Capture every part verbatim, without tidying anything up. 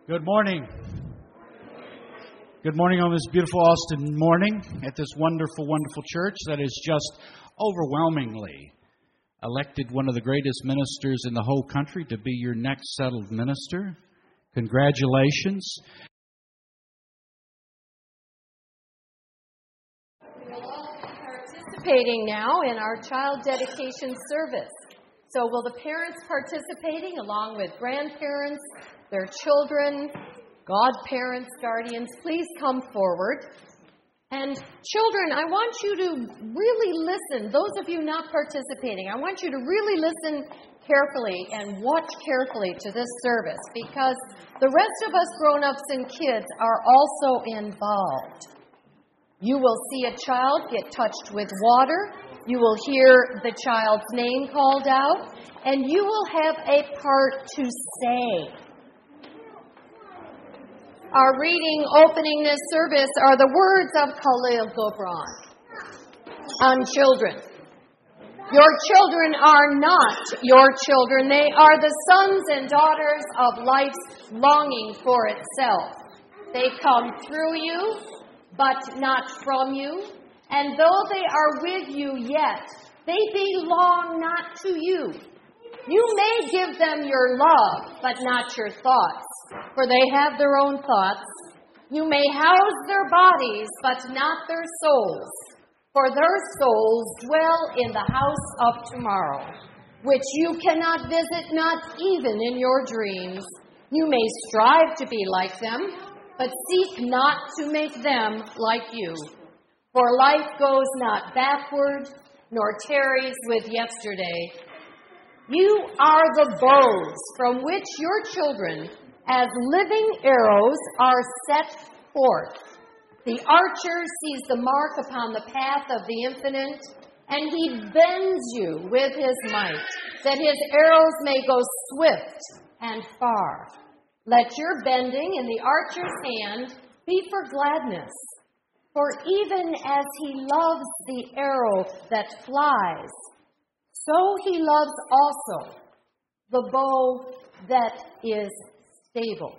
Good morning. Good morning on this beautiful Austin morning at this wonderful, wonderful church that has just overwhelmingly elected one of the greatest ministers in the whole country to be your next settled minister. Congratulations. We will all be participating now in our child dedication service. So will the parents participating along with grandparents, their children, godparents, guardians, please come forward. And children, I want you to really listen. Those of you not participating, I want you to really listen carefully and watch carefully to this service, because the rest of us grown-ups and kids are also involved. You will see a child get touched with water. You will hear the child's name called out, and you will have a part to say. Our reading opening this service are the words of Khalil Gibran on children. Your children are not your children. They are the sons and daughters of life's longing for itself. They come through you, but not from you. And though they are with you yet, they belong not to you. You may give them your love, but not your thoughts, for they have their own thoughts. You may house their bodies, but not their souls, for their souls dwell in the house of tomorrow, which you cannot visit, not even in your dreams. You may strive to be like them, but seek not to make them like you. For life goes not backward, nor tarries with yesterday. You are the bows from which your children, as living arrows, are set forth. The archer sees the mark upon the path of the infinite, and he bends you with his might, that his arrows may go swift and far. Let your bending in the archer's hand be for gladness. For even as he loves the arrow that flies, so he loves also the bow that is stable.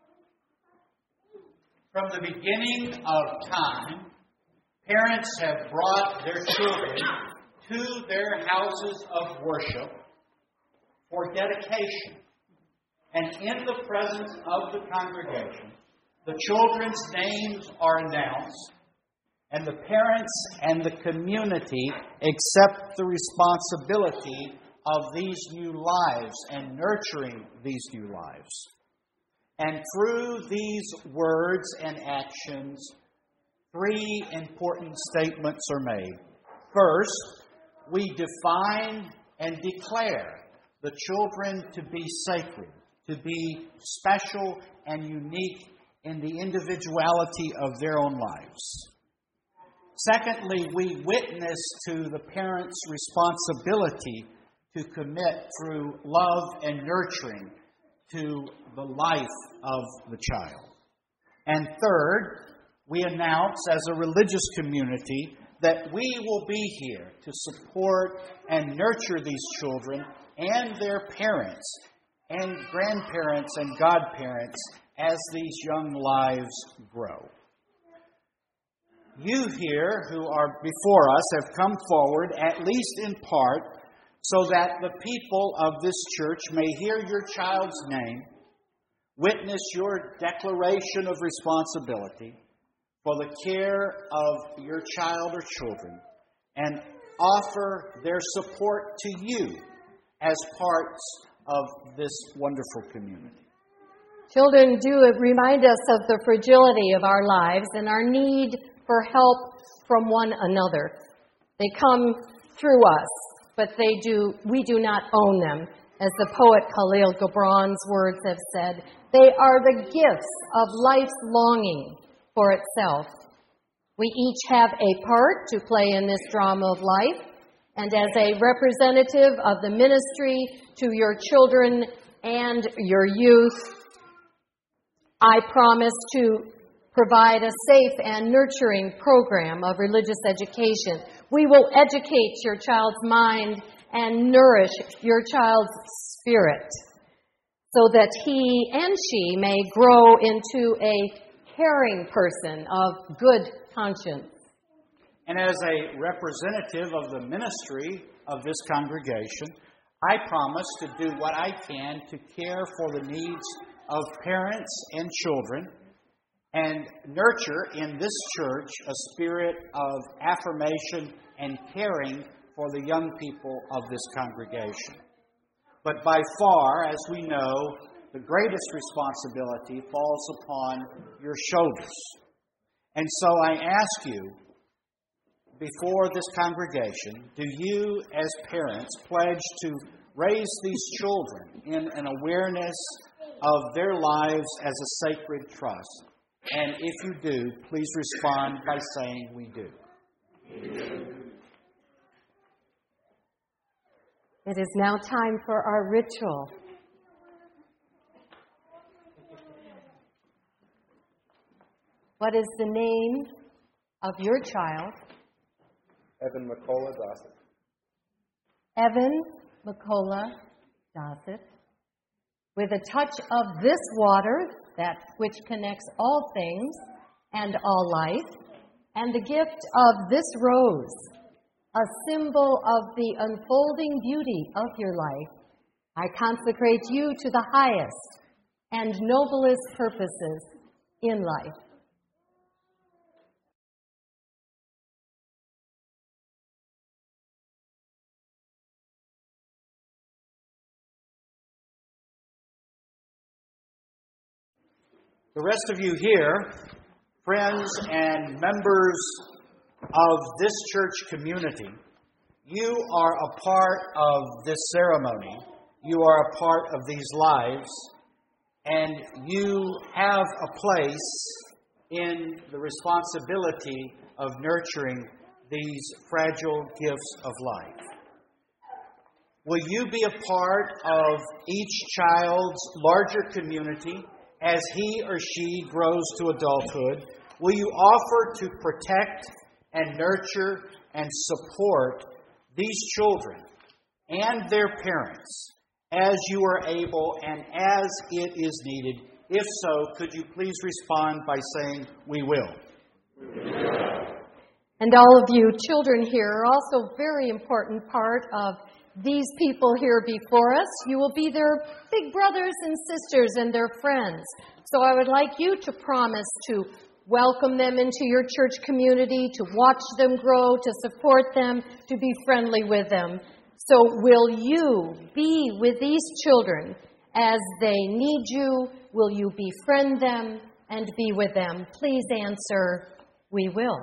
From the beginning of time, parents have brought their children to their houses of worship for dedication. And in the presence of the congregation, the children's names are announced, and the parents and the community accept the responsibility of these new lives and nurturing these new lives. And through these words and actions, three important statements are made. First, we define and declare the children to be sacred, to be special and unique in the individuality of their own lives. Secondly, we witness to the parents' responsibility to commit through love and nurturing to the life of the child. And third, we announce as a religious community that we will be here to support and nurture these children and their parents and grandparents and godparents as these young lives grow. You here who are before us have come forward, at least in part, so that the people of this church may hear your child's name, witness your declaration of responsibility for the care of your child or children, and offer their support to you as parts of this wonderful community. Children do remind us of the fragility of our lives and our need for help from one another. They come through us, but they do. We do not own them. As the poet Khalil Gibran's words have said, they are the gifts of life's longing for itself. We each have a part to play in this drama of life, and as a representative of the ministry to your children and your youth, I promise to provide a safe and nurturing program of religious education. We will educate your child's mind and nourish your child's spirit. so that he and she may grow into a caring person of good conscience. And as a representative of the ministry of this congregation, I promise to do what I can to care for the needs of parents and children and nurture in this church a spirit of affirmation and caring for the young people of this congregation. But by far, as we know, the greatest responsibility falls upon your shoulders. And so I ask you, before this congregation, do you as parents pledge to raise these children in an awareness of their lives as a sacred trust? And if you do, please respond by saying, "We do." It is now time for our ritual. What is the name of your child? Evan McCullough Dossett. Evan McCullough Dossett. With a touch of this water, that which connects all things and all life, and the gift of this rose, a symbol of the unfolding beauty of your life, I consecrate you to the highest and noblest purposes in life. The rest of you here, friends and members of this church community, you are a part of this ceremony. You are a part of these lives, and you have a place in the responsibility of nurturing these fragile gifts of life. Will you be a part of each child's larger community as he or she grows to adulthood? Will you offer to protect and nurture and support these children and their parents as you are able and as it is needed? If so, could you please respond by saying, "We will"? We will. And all of you children here are also a very important part of these people here before us. You will be their big brothers and sisters and their friends. So I would like you to promise to welcome them into your church community, to watch them grow, to support them, to be friendly with them. So will you be with these children as they need you? Will you befriend them and be with them? Please answer, "We will."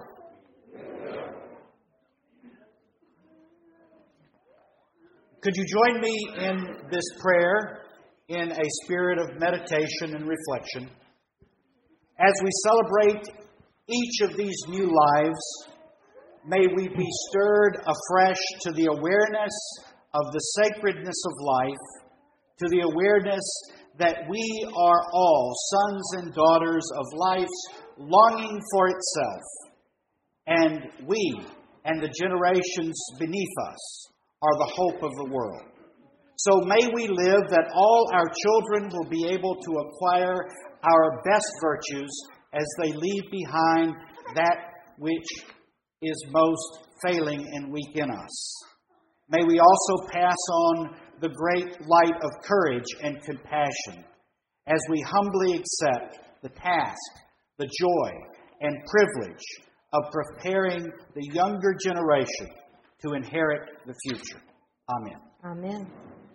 Could you join me in this prayer in a spirit of meditation and reflection? As we celebrate each of these new lives, may we be stirred afresh to the awareness of the sacredness of life, to the awareness that we are all sons and daughters of life's longing for itself, and we and the generations beneath us are the hope of the world. So may we live that all our children will be able to acquire our best virtues as they leave behind that which is most failing and weak in us. May we also pass on the great light of courage and compassion as we humbly accept the task, the joy, and privilege of preparing the younger generation to inherit the future. Amen. Amen.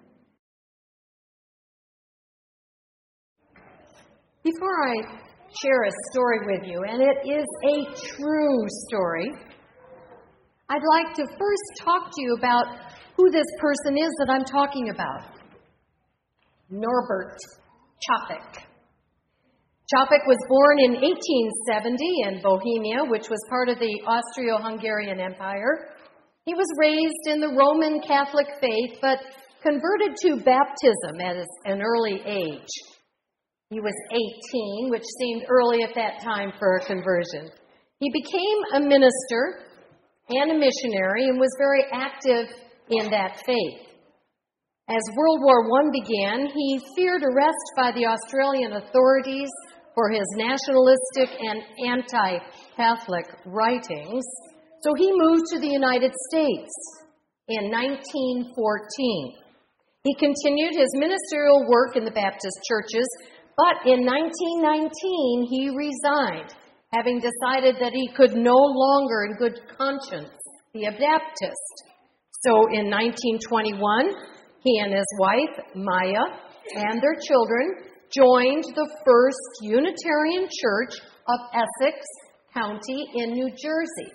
Before I share a story with you, and it is a true story, I'd like to first talk to you about who this person is that I'm talking about. Norbert Čapek. Čapek was born in eighteen seventy in Bohemia, which was part of the Austro-Hungarian Empire. He was raised in the Roman Catholic faith, but converted to baptism at an early age. He was eighteen, which seemed early at that time for a conversion. He became a minister and a missionary and was very active in that faith. As World War One began, he feared arrest by the Australian authorities for his nationalistic and anti-Catholic writings, so he moved to the United States in nineteen fourteen. He continued his ministerial work in the Baptist churches, but in nineteen nineteen he resigned, having decided that he could no longer in good conscience be a Baptist. So in nineteen twenty-one, he and his wife, Maya, and their children joined the First Unitarian Church of Essex County in New Jersey.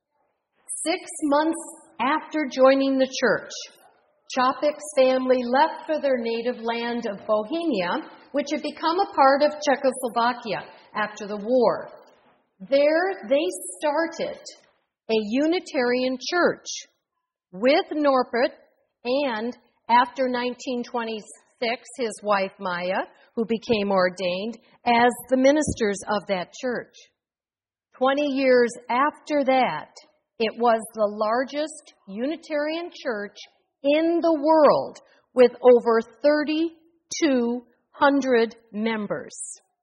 Six months after joining the church, Chopik's family left for their native land of Bohemia, which had become a part of Czechoslovakia after the war. There they started a Unitarian church with Norbert and, after nineteen twenty-six, his wife Maya, who became ordained as the ministers of that church. Twenty years after that, it was the largest Unitarian church in the world with over thirty-two hundred members.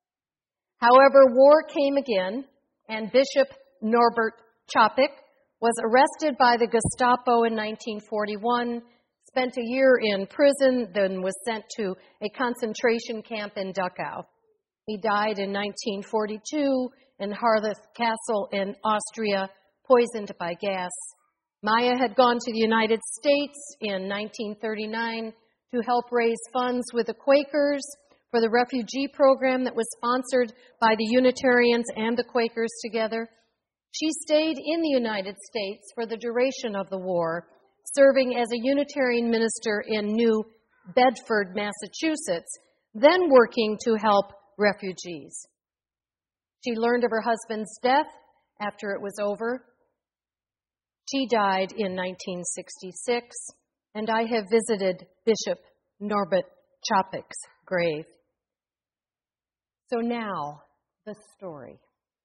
However, war came again, and Bishop Norbert Chopik was arrested by the Gestapo in nineteen forty-one, spent a year in prison, then was sent to a concentration camp in Dachau. He died in nineteen forty-two in Harlech Castle in Austria, poisoned by gas. Maya had gone to the United States in nineteen thirty-nine to help raise funds with the Quakers for the refugee program that was sponsored by the Unitarians and the Quakers together. She stayed in the United States for the duration of the war, serving as a Unitarian minister in New Bedford, Massachusetts, then working to help refugees. She learned of her husband's death after it was over. She died in nineteen sixty-six, and I have visited Bishop Norbert Chopik's grave. So now, the story.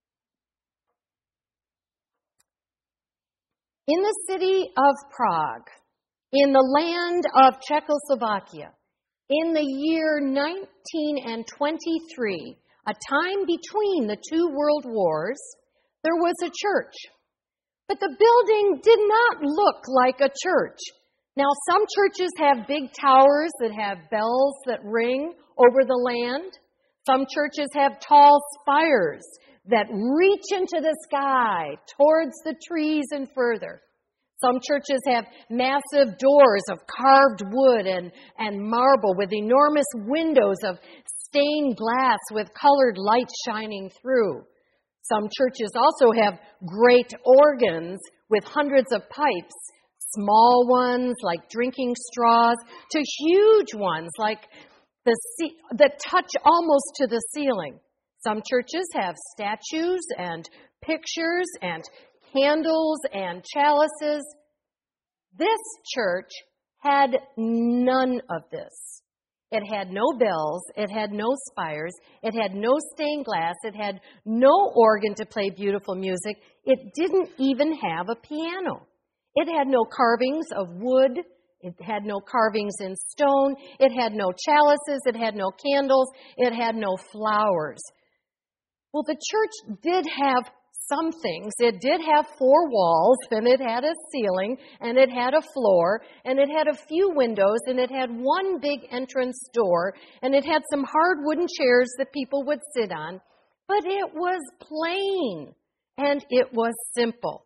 In the city of Prague, in the land of Czechoslovakia, in the year nineteen twenty-three, a time between the two world wars, there was a church. But the building did not look like a church. Now, some churches have big towers that have bells that ring over the land. Some churches have tall spires that reach into the sky towards the trees and further. Some churches have massive doors of carved wood and, and marble with enormous windows of stained glass with colored light shining through. Some churches also have great organs with hundreds of pipes, small ones like drinking straws to huge ones like the ce- that touch almost to the ceiling. Some churches have statues and pictures and candles and chalices. This church had none of this. It had no bells, it had no spires, it had no stained glass, it had no organ to play beautiful music. It didn't even have a piano. It had no carvings of wood, it had no carvings in stone, it had no chalices, it had no candles, it had no flowers. Well, the church did have some things. It did have four walls, and it had a ceiling, and it had a floor, and it had a few windows, and it had one big entrance door, and it had some hard wooden chairs that people would sit on. But it was plain, and it was simple.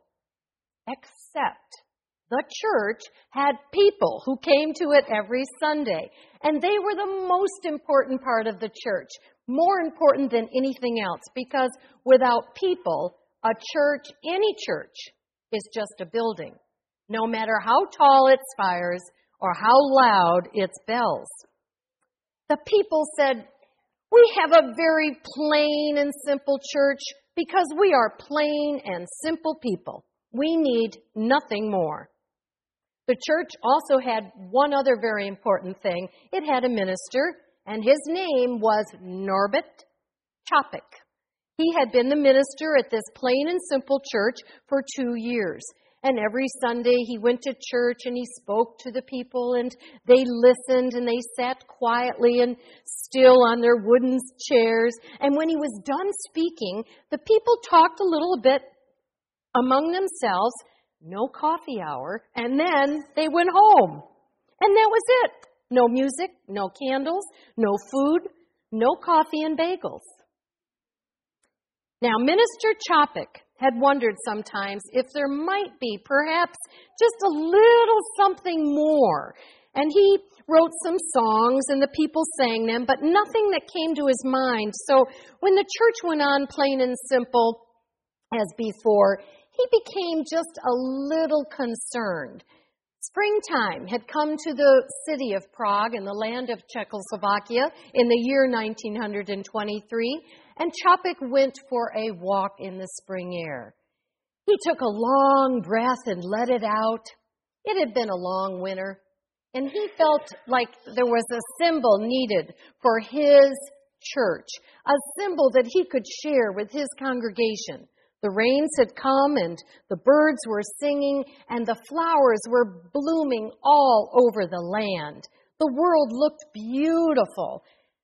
Except the church had people who came to it every Sunday, and they were the most important part of the church, more important than anything else, because without people, a church, any church, is just a building, no matter how tall its spires or how loud its bells. The people said, "We have a very plain and simple church because we are plain and simple people. We need nothing more." The church also had one other very important thing. It had a minister, and his name was Norbert Chopik. He had been the minister at this plain and simple church for two years. And every Sunday he went to church and he spoke to the people and they listened and they sat quietly and still on their wooden chairs. And when he was done speaking, the people talked a little bit among themselves, no coffee hour, and then they went home. And that was it. No music, no candles, no food, no coffee and bagels. Now, Minister Chopik had wondered sometimes if there might be perhaps just a little something more. And he wrote some songs and the people sang them, but nothing that came to his mind. So when the church went on plain and simple as before, he became just a little concerned. Springtime had come to the city of Prague in the land of Czechoslovakia in the year nineteen twenty-three, and Chopik went for a walk in the spring air. He took a long breath and let it out. It had been a long winter, and he felt like there was a symbol needed for his church, a symbol that he could share with his congregation. The rains had come and the birds were singing and the flowers were blooming all over the land. The world looked beautiful.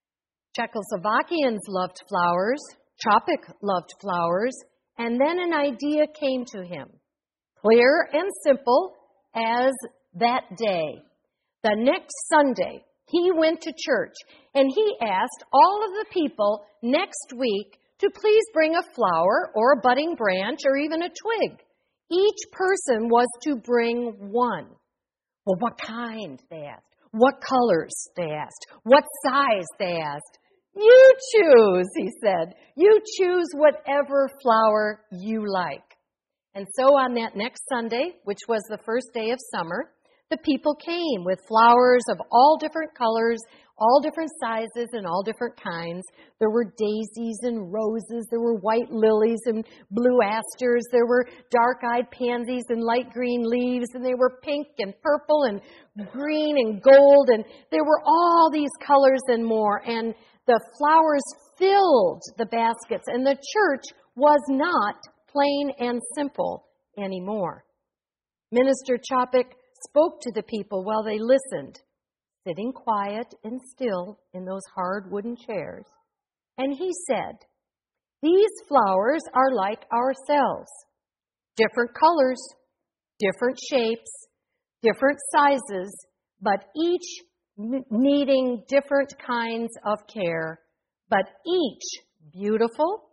Czechoslovakians loved flowers. Chopik loved flowers. And then an idea came to him, clear and simple as that day. The next Sunday, he went to church and he asked all of the people next week to please bring a flower or a budding branch or even a twig. Each person was to bring one. Well, what kind, they asked. What colors, they asked. What size, they asked. You choose, he said. You choose whatever flower you like. And so on that next Sunday, which was the first day of summer, the people came with flowers of all different colors, all different sizes and all different kinds. There were daisies and roses. There were white lilies and blue asters. There were dark-eyed pansies and light green leaves. And they were pink and purple and green and gold. And there were all these colors and more. And the flowers filled the baskets. And the church was not plain and simple anymore. Minister Chopik spoke to the people while they listened, sitting quiet and still in those hard wooden chairs. And he said, these flowers are like ourselves, different colors, different shapes, different sizes, but each needing different kinds of care, but each beautiful,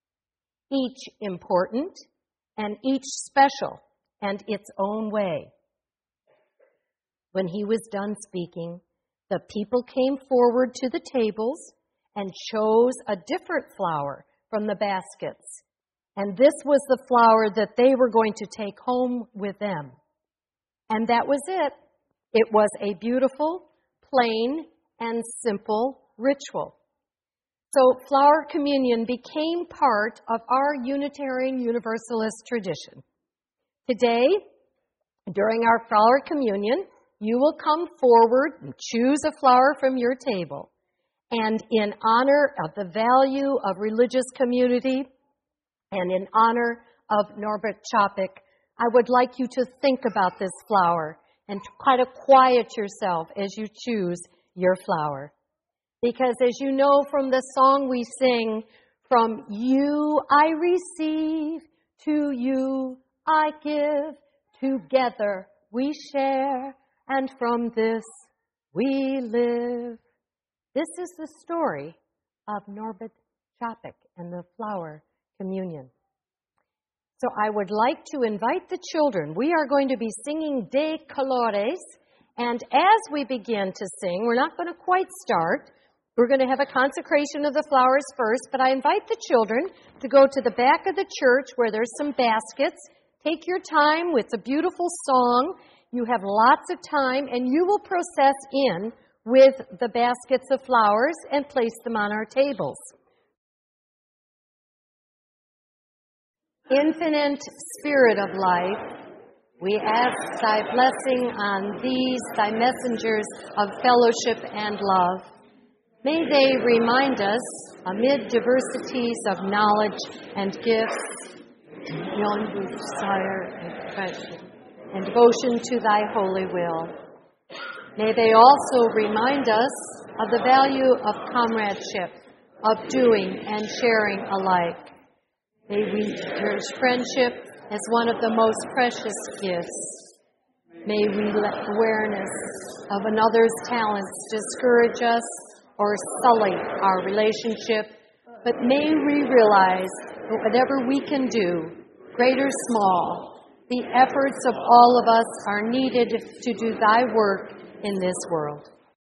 each important, and each special and its own way. When he was done speaking, the people came forward to the tables and chose a different flower from the baskets. And this was the flower that they were going to take home with them. And that was it. It was a beautiful, plain, and simple ritual. So flower communion became part of our Unitarian Universalist tradition. Today, during our flower communion, you will come forward and choose a flower from your table. And in honor of the value of religious community and in honor of Norbert Chopik, I would like you to think about this flower and try to quiet yourself as you choose your flower. Because as you know from the song we sing, from you I receive, to you I give, together we share, and from this we live. This is the story of Norbert Chopik and the flower communion. So I would like to invite the children. We are going to be singing De Colores, and as we begin to sing, we're not going to quite start. We're going to have a consecration of the flowers first, but I invite the children to go to the back of the church where there's some baskets. Take your time with a beautiful song. You have lots of time, and you will process in with the baskets of flowers and place them on our tables. Infinite Spirit of life, we ask thy blessing on these, thy messengers of fellowship and love. May they remind us, amid diversities of knowledge and gifts, beyond whose desire and passion and devotion to thy holy will. May they also remind us of the value of comradeship, of doing and sharing alike. May we cherish friendship as one of the most precious gifts. May we let awareness of another's talents discourage us or sully our relationship, but may we realize that whatever we can do, great or small, the efforts of all of us are needed to do thy work in this world.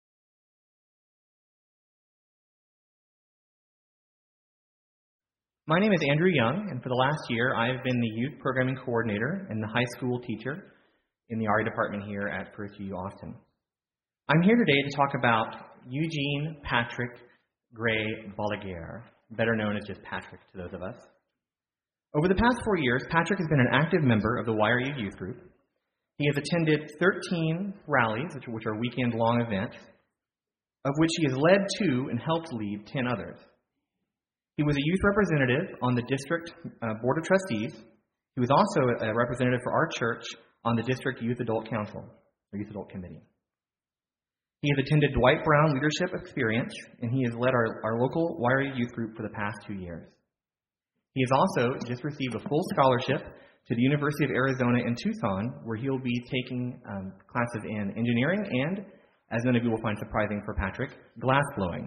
My name is Andrew Young, and for the last year, I have been the Youth Programming Coordinator and the High School Teacher in the R E department here at First U U Austin. I'm here today to talk about Eugene Patrick Gray Balaguer, better known as just Patrick to those of us. Over the past four years, Patrick has been an active member of the Y R U Youth Group. He has attended thirteen rallies, which, which are weekend-long events, of which he has led two and helped lead ten others. He was a youth representative on the District uh, Board of Trustees. He was also a representative for our church on the District Youth Adult Council, or Youth Adult Committee. He has attended Dwight Brown Leadership Experience, and he has led our, our local Y R U Youth Group for the past two years. He has also just received a full scholarship to the University of Arizona in Tucson, where he will be taking um, classes in engineering and, as many of you will find surprising for Patrick, glass blowing.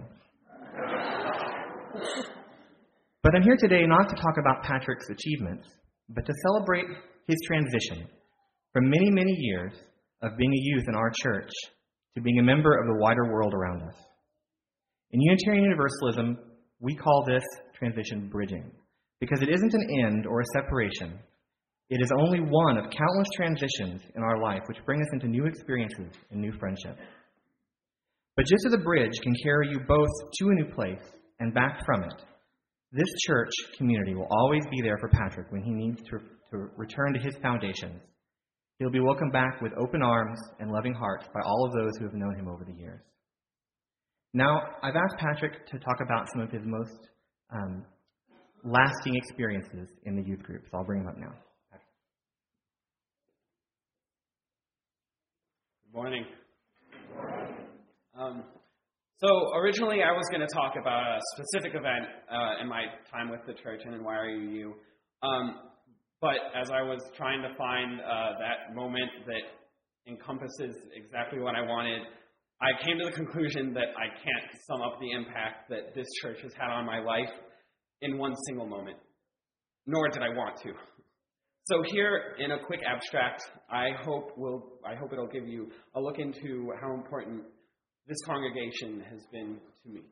But I'm here today not to talk about Patrick's achievements, but to celebrate his transition from many, many years of being a youth in our church to being a member of the wider world around us. In Unitarian Universalism, we call this transition bridging, because it isn't an end or a separation. It is only one of countless transitions in our life which bring us into new experiences and new friendships. But just as a bridge can carry you both to a new place and back from it, this church community will always be there for Patrick when he needs to, to return to his foundations. He'll be welcomed back with open arms and loving hearts by all of those who have known him over the years. Now, I've asked Patrick to talk about some of his most um, lasting experiences in the youth group, so I'll bring him up now. Good morning. Um, So originally I was going to talk about a specific event uh, in my time with the church and in Y R U U. Um, but as I was trying to find uh, that moment that encompasses exactly what I wanted, I came to the conclusion that I can't sum up the impact that this church has had on my life in one single moment, nor did I want to. So here, in a quick abstract, I hope will I hope it'll give you a look into how important this congregation has been to me.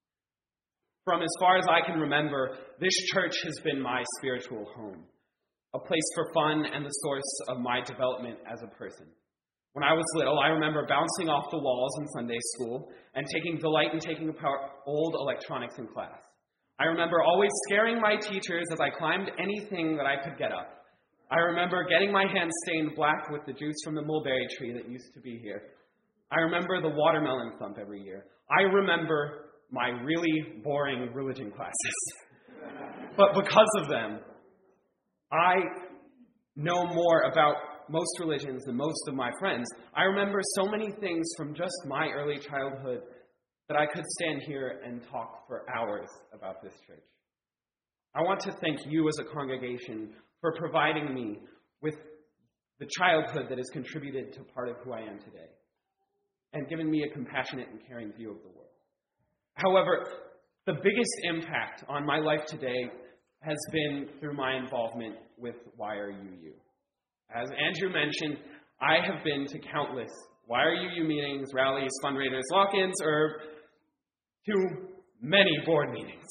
From as far as I can remember, this church has been my spiritual home, a place for fun and the source of my development as a person. When I was little, I remember bouncing off the walls in Sunday school and taking delight in taking apart old electronics in class. I remember always scaring my teachers as I climbed anything that I could get up. I remember getting my hands stained black with the juice from the mulberry tree that used to be here. I remember the watermelon thump every year. I remember my really boring religion classes. But because of them, I know more about most religions than most of my friends. I remember so many things from just my early childhood that I could stand here and talk for hours about this church. I want to thank you as a congregation for providing me with the childhood that has contributed to part of who I am today, and given me a compassionate and caring view of the world. However, the biggest impact on my life today has been through my involvement with Y R U U. As Andrew mentioned, I have been to countless Y R U U meetings, rallies, fundraisers, lock-ins, or to many board meetings.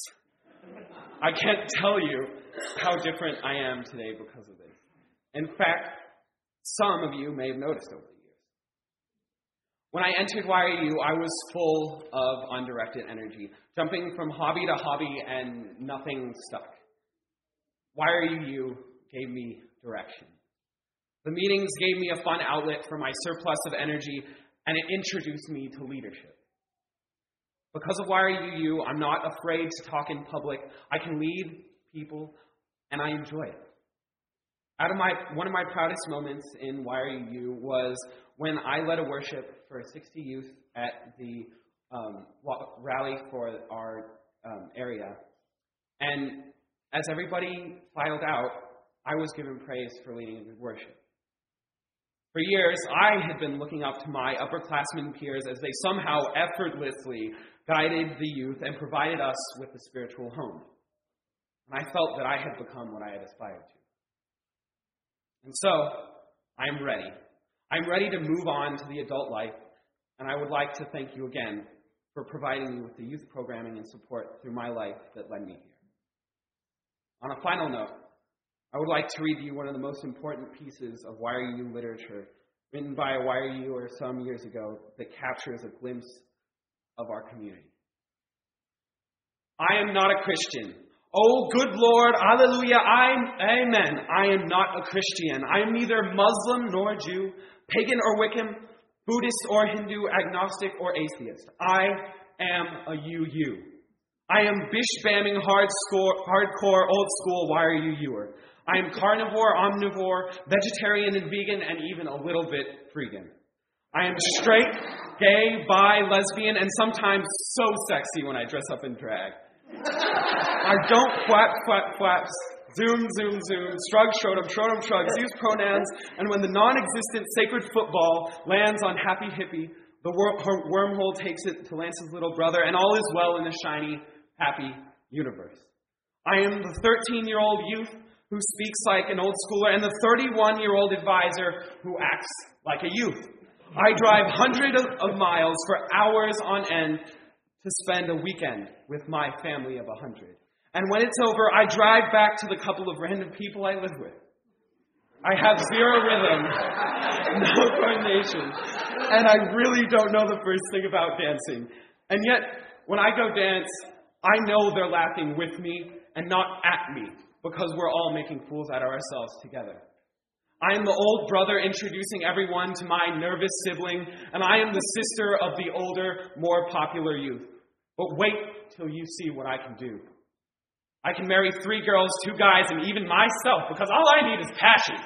I can't tell you how different I am today because of this. In fact, some of you may have noticed over the years. When I entered Y R U, I was full of undirected energy, jumping from hobby to hobby and nothing stuck. Y R U U gave me direction. The meetings gave me a fun outlet for my surplus of energy, and it introduced me to leadership. Because of Y R U U, I'm not afraid to talk in public. I can lead people, and I enjoy it. Out of my one of my proudest moments in Y R U U was when I led a worship for sixty youth at the um, rally for our um, area. And as everybody filed out, I was given praise for leading a good worship. For years, I had been looking up to my upperclassmen peers as they somehow effortlessly guided the youth and provided us with a spiritual home. And I felt that I had become what I had aspired to. And so, I'm ready. I'm ready to move on to the adult life, and I would like to thank you again for providing me with the youth programming and support through my life that led me here. On a final note, I would like to read you one of the most important pieces of Y R U U literature written by a Y R U U-er some years ago that captures a glimpse of our community. I am not a Christian. Oh, good Lord, hallelujah, I'm, amen. I am not a Christian. I am neither Muslim nor Jew, pagan or Wiccan, Buddhist or Hindu, agnostic or atheist. I am a U U. I am bish-bamming, hard-score, hardcore, old-school Y R U U-er. I am carnivore, omnivore, vegetarian and vegan, and even a little bit freegan. I am straight, gay, bi, lesbian, and sometimes so sexy when I dress up in drag. I don't flap, flap, flaps, zoom, zoom, zoom, shrug, schrotum, schrotum, shrugs, use pronouns, and when the non-existent sacred football lands on Happy Hippie, the wor- her wormhole takes it to Lance's little brother, and all is well in the shiny, happy universe. I am the thirteen-year-old youth who speaks like an old schooler, and the thirty-one-year-old advisor who acts like a youth. I drive hundreds of miles for hours on end to spend a weekend with my family of a hundred. And when it's over, I drive back to the couple of random people I live with. I have zero rhythm, no coordination, and I really don't know the first thing about dancing. And yet, when I go dance, I know they're laughing with me and not at me, because we're all making fools out of ourselves together. I am the old brother introducing everyone to my nervous sibling, and I am the sister of the older, more popular youth. But wait till you see what I can do. I can marry three girls, two guys, and even myself, because all I need is passion.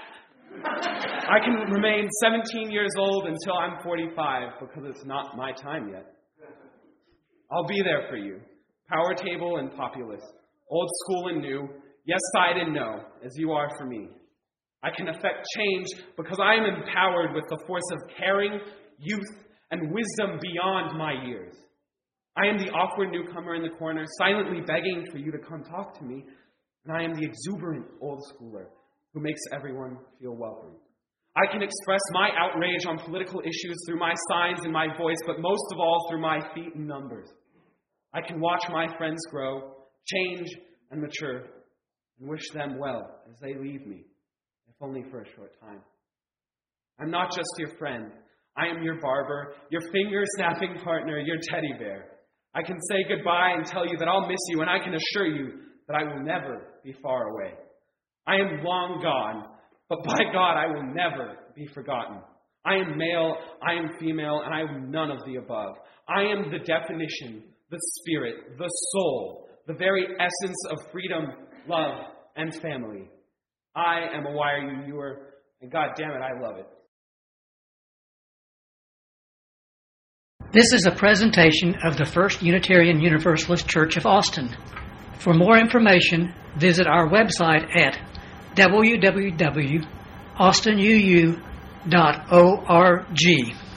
I can remain seventeen years old until I'm forty-five, because it's not my time yet. I'll be there for you, power table and populist, old school and new, yes side and no, as you are for me. I can affect change because I am empowered with the force of caring, youth, and wisdom beyond my years. I am the awkward newcomer in the corner, silently begging for you to come talk to me, and I am the exuberant old schooler who makes everyone feel welcome. I can express my outrage on political issues through my signs and my voice, but most of all through my feet and numbers. I can watch my friends grow, change, and mature, and wish them well as they leave me, if only for a short time. I'm not just your friend. I am your barber, your finger-snapping partner, your teddy bear. I can say goodbye and tell you that I'll miss you, and I can assure you that I will never be far away. I am long gone, but by God, I will never be forgotten. I am male, I am female, and I am none of the above. I am the definition, the spirit, the soul, the very essence of freedom, love, and family. I am a Y R U U-er, and God damn it, I love it. This is a presentation of the First Unitarian Universalist Church of Austin. For more information, visit our website at w w w dot austin u u dot org.